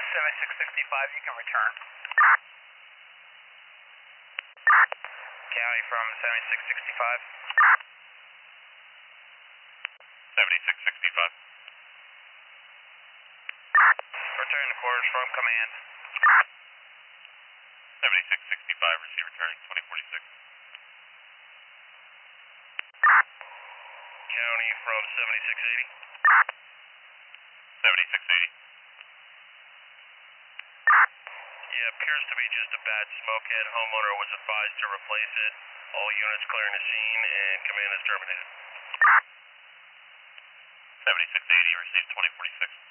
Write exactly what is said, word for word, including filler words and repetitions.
seventy-six sixty-five, you can return. County from seventy-six sixty-five. seventy-six sixty-five. Return to quarters from command. seventy-six sixty-five, receive returning twenty forty-six. County from seventy-six eighty. seventy-six eighty. Yeah, appears to be just a bad smoke head. Homeowner was advised to replace it. All units clearing the scene and command is terminated. seventy-six eighty, receive twenty forty-six.